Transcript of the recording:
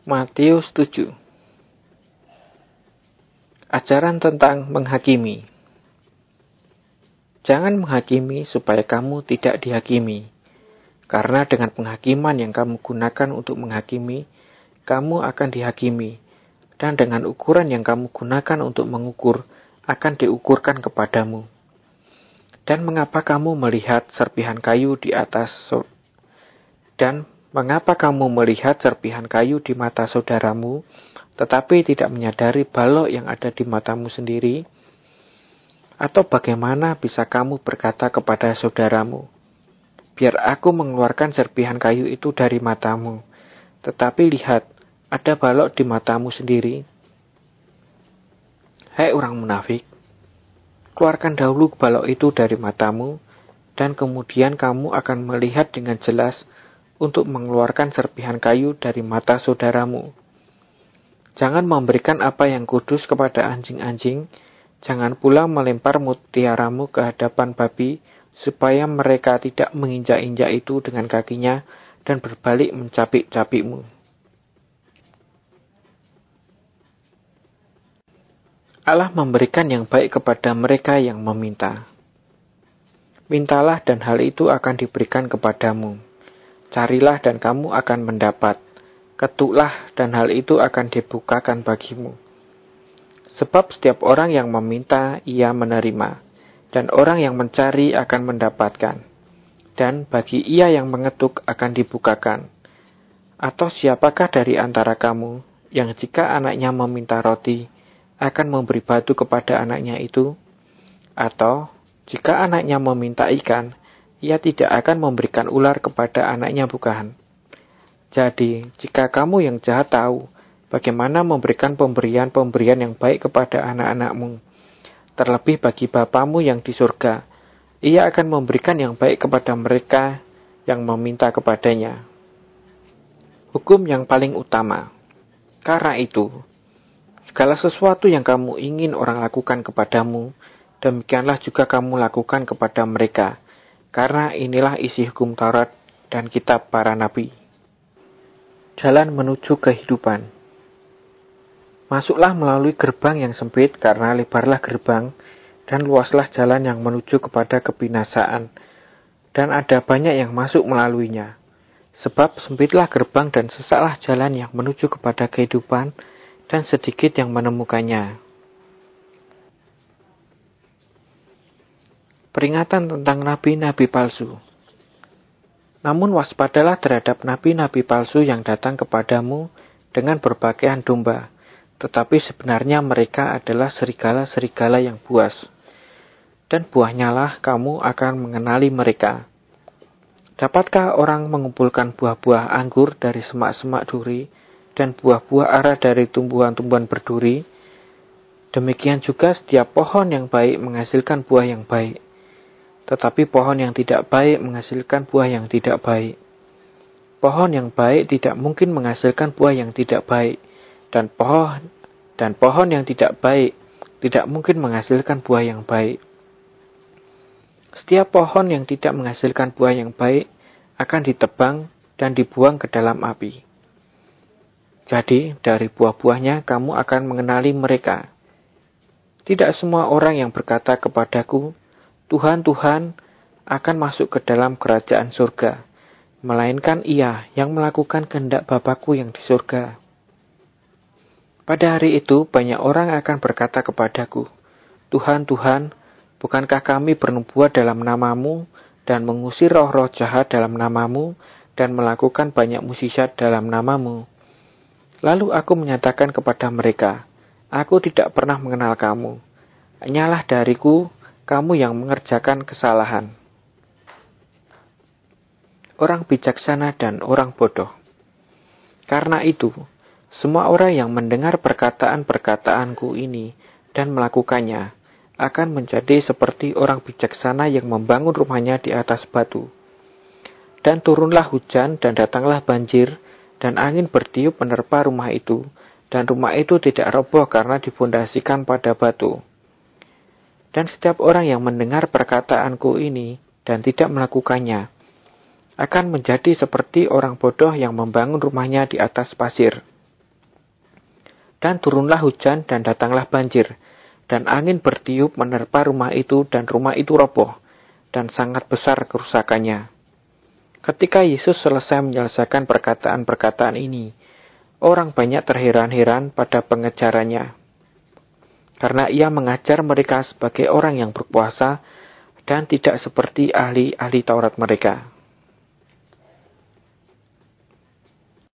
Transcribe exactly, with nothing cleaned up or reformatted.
Matius tujuh. Ajaran tentang menghakimi. Jangan menghakimi supaya kamu tidak dihakimi. Karena dengan penghakiman yang kamu gunakan untuk menghakimi, kamu akan dihakimi. Dan dengan ukuran yang kamu gunakan untuk mengukur, akan diukurkan kepadamu. Dan mengapa kamu melihat serpihan kayu di atas so- dan mengapa kamu melihat serpihan kayu di mata saudaramu, tetapi tidak menyadari balok yang ada di matamu sendiri? Atau bagaimana bisa kamu berkata kepada saudaramu, biar aku mengeluarkan serpihan kayu itu dari matamu, tetapi lihat, ada balok di matamu sendiri? Hai orang munafik, keluarkan dahulu balok itu dari matamu, dan kemudian kamu akan melihat dengan jelas untuk mengeluarkan serpihan kayu dari mata saudaramu. Jangan memberikan apa yang kudus kepada anjing-anjing, jangan pula melempar mutiaramu ke hadapan babi, supaya mereka tidak menginjak-injak itu dengan kakinya dan berbalik mencapik-capikmu. Allah memberikan yang baik kepada mereka yang meminta. Mintalah dan hal itu akan diberikan kepadamu. Carilah dan kamu akan mendapat. Ketuklah dan hal itu akan dibukakan bagimu. Sebab setiap orang yang meminta, ia menerima. Dan orang yang mencari akan mendapatkan. Dan bagi ia yang mengetuk akan dibukakan. Atau siapakah dari antara kamu, yang jika anaknya meminta roti, akan memberi batu kepada anaknya itu? Atau, jika anaknya meminta ikan, ia tidak akan memberikan ular kepada anaknya bukan? Jadi, jika kamu yang jahat tahu bagaimana memberikan pemberian-pemberian yang baik kepada anak-anakmu, terlebih bagi Bapamu yang di surga, ia akan memberikan yang baik kepada mereka yang meminta kepadanya. Hukum yang paling utama. Karena itu, segala sesuatu yang kamu ingin orang lakukan kepadamu, demikianlah juga kamu lakukan kepada mereka. Karena inilah isi hukum Taurat dan kitab para nabi. Jalan menuju kehidupan. Masuklah melalui gerbang yang sempit, karena lebarlah gerbang dan luaslah jalan yang menuju kepada kebinasaan, dan ada banyak yang masuk melaluinya. Sebab sempitlah gerbang dan sesaklah jalan yang menuju kepada kehidupan, dan sedikit yang menemukannya. Peringatan tentang nabi-nabi palsu. Namun waspadalah terhadap nabi-nabi palsu yang datang kepadamu dengan berpakaian domba, tetapi sebenarnya mereka adalah serigala-serigala yang buas. Dan buahnya lah kamu akan mengenali mereka. Dapatkah orang mengumpulkan buah-buah anggur dari semak-semak duri, dan buah-buah ara dari tumbuhan-tumbuhan berduri? Demikian juga setiap pohon yang baik menghasilkan buah yang baik. Tetapi pohon yang tidak baik menghasilkan buah yang tidak baik. Pohon yang baik tidak mungkin menghasilkan buah yang tidak baik. Dan pohon, dan pohon yang tidak baik tidak mungkin menghasilkan buah yang baik. Setiap pohon yang tidak menghasilkan buah yang baik akan ditebang dan dibuang ke dalam api. Jadi, dari buah-buahnya kamu akan mengenali mereka. Tidak semua orang yang berkata kepadaku, Tuhan, Tuhan, akan masuk ke dalam kerajaan surga, melainkan ia yang melakukan kehendak Bapa-Ku yang di surga. Pada hari itu, banyak orang akan berkata kepadaku, Tuhan, Tuhan, bukankah kami bernubuat dalam namamu, dan mengusir roh-roh jahat dalam namamu, dan melakukan banyak mukjizat dalam namamu? Lalu aku menyatakan kepada mereka, aku tidak pernah mengenal kamu. Hanyalah dariku, kamu yang mengerjakan kesalahan. Orang bijaksana dan orang bodoh. Karena itu, semua orang yang mendengar perkataan-perkataanku ini dan melakukannya akan menjadi seperti orang bijaksana yang membangun rumahnya di atas batu. Dan turunlah hujan dan datanglah banjir, dan angin bertiup menerpa rumah itu, dan rumah itu tidak roboh karena difondasikan pada batu. Dan setiap orang yang mendengar perkataanku ini dan tidak melakukannya akan menjadi seperti orang bodoh yang membangun rumahnya di atas pasir. Dan turunlah hujan dan datanglah banjir, dan angin bertiup menerpa rumah itu dan rumah itu roboh, dan sangat besar kerusakannya. Ketika Yesus selesai menyelesaikan perkataan-perkataan ini, orang banyak terheran-heran pada pengejarannya, karena ia mengajar mereka sebagai orang yang berpuasa dan tidak seperti ahli-ahli Taurat mereka.